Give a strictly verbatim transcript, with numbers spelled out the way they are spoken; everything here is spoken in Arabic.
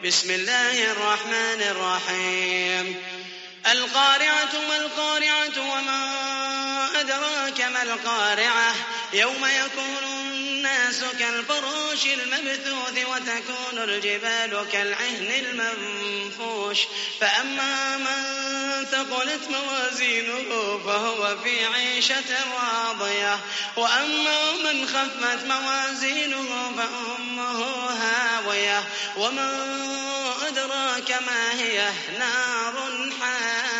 بسم الله الرحمن الرحيم القارعة ما القارعة وما أدراك ما القارعة يوم يكون الناس كالفراش المبثوث وتكون الجبال كالعهن المنفوش فأما من ثقلت موازينه فهو في عيشة راضية وأما من خفت موازينه فأمه هاوية وما أدراك ما هي نار حامية